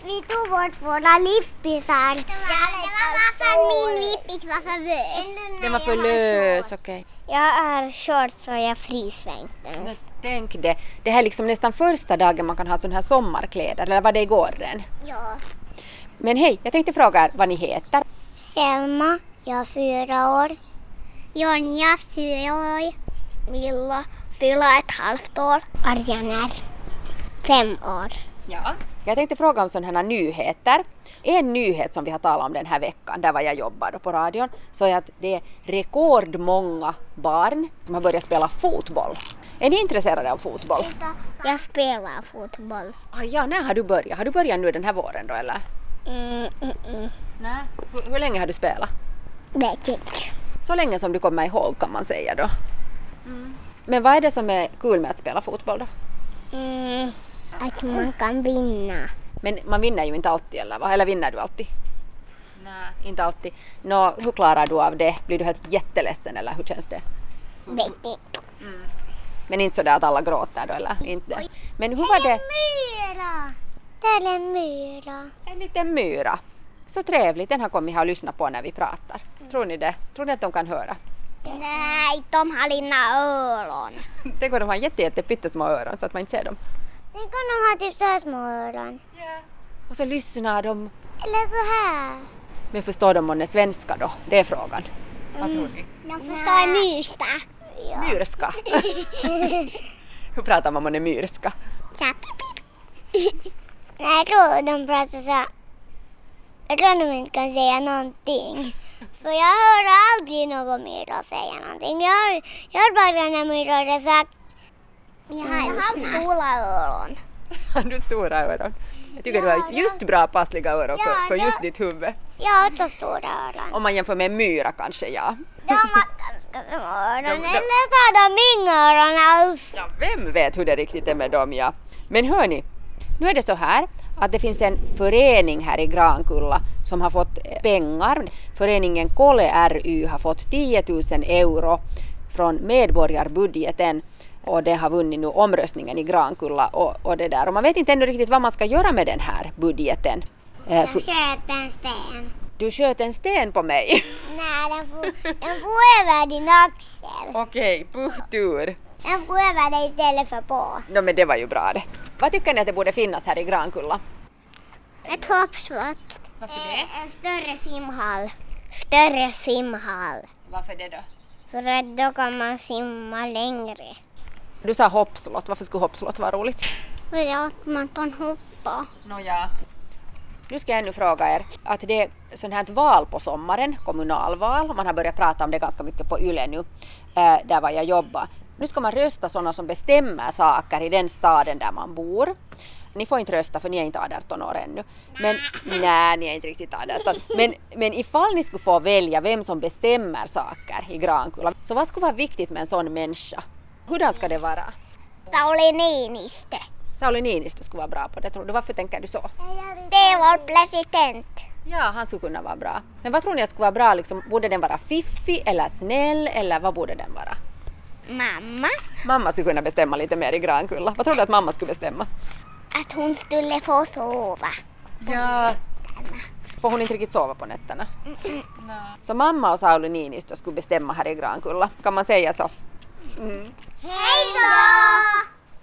Vi tog bort våra lippisar. Ja, det var för min lippis var för lös. Den var för lös, okej. Jag har shorts och jag fryser inte ens. Tänk det. Det här är liksom nästan första dagen man kan ha sån här sommarkläder. Eller var det igår redan? Ja. Men hej, jag tänkte fråga er vad ni heter. Selma, jag är 4 år. Jonja, 4 år. Milla, 4,5 år. Arjan är 5 år. Ja. Jag tänkte fråga om sådana här nyheter. En nyhet som vi har talat om den här veckan, där var jag jobbar på radion, så är att det är rekordmånga barn som har börjat spela fotboll. Är ni intresserade av fotboll? Jag spelar fotboll. Ja, när har du börjat? Har du börjat nu den här våren då, eller? Nej. Hur länge har du spelat? Vet inte. Så länge som du kommer ihåg, kan man säga då. Men vad är det som är kul med att spela fotboll då? Att man kan vinna. Men man vinner ju inte alltid, eller vad? Eller vinner du alltid? Nej, inte alltid. Hur klarar du av det? Blir du helt jätteledsen, eller hur känns det? Vet inte. Men inte så där att alla gråter då, eller? Inte. Men hur var det? Myra! Det är en myra. En liten myra. Så trevligt, den har kommit här och lyssnat på när vi pratar. Tror ni det? Tror ni att de kan höra? Nej, de har lina öron. Tänk om de har jättepyttesmå öron så att man inte ser dem. Tänk om de har typ så här små öron. Ja. Och så lyssnar de. Eller så här. Men förstår de om det är svenska då? Det är frågan. Vad tror ni? De förstår myrsta. Ja. Myrska. Hur pratar man om det myrska? Så här, pip, pip. Nej, jag tror de pratar så här. Jag tror de inte kan säga någonting. För jag hör aldrig någon myra säga någonting. Jag hör bara när myra har sagt. Jag har stora öron. Har du stora öron? Jag tycker du har just bra passliga öron för just ditt huvud. Jag har också stora öron. Om man jämför med en myra kanske, ja. De har ganska små öron. Eller så har de inga öron alls. Ja, vem vet hur det riktigt är med dem, ja. Men hörni, nu är det så här att det finns en förening här i Grankulla som har fått pengar. Föreningen Kole ry har fått 10 000 euro från medborgarbudgeten. Och det har vunnit nu omröstningen i Grankulla och det där. Och man vet inte ännu riktigt vad man ska göra med den här budgeten. Jag sköt en sten. Du sköt en sten på mig. Nej, den får över din axel. Okej, puhtur. Den får över dig istället för på. Men det var ju bra det. Vad tycker ni att det borde finnas här i Grankulla? Ett hoppslott. Varför det? En större simhall. Större simhall. Varför det då? För att då kan man simma längre. Du sa hoppslott. Varför skulle hoppslott vara roligt? För att man kan hoppa. Ja. Nu ska jag ännu fråga er att det är sånt här val på sommaren, kommunalval. Man har börjat prata om det ganska mycket på Yle nu, där var jag jobbar. Nu ska man rösta sådana som bestämmer saker i den staden där man bor. Ni får inte rösta för ni är inte 18 år ännu. Men, nej, ni är inte riktigt 18. Men ifall ni skulle få välja vem som bestämmer saker i Grankulla, så vad skulle vara viktigt med en sån människa? Hurdan ska det vara? Sauli Niinistö. Sauli Niinistö skulle vara bra på det, tror du. Varför tänker du så? Det är vår president. Ja, han skulle kunna vara bra. Men vad tror ni att skulle vara bra? Liksom, borde den vara fiffig eller snäll eller vad borde den vara? Mamma. Mamma skulle kunna bestämma lite mer i Grankulla. Vad tror du att mamma skulle bestämma? Att hon skulle få sova. Ja. Får hon inte riktigt sova på nätterna? Så mamma och Sauli Niinistö skulle bestämma här i Grankulla. Kan man säga så? Hej då!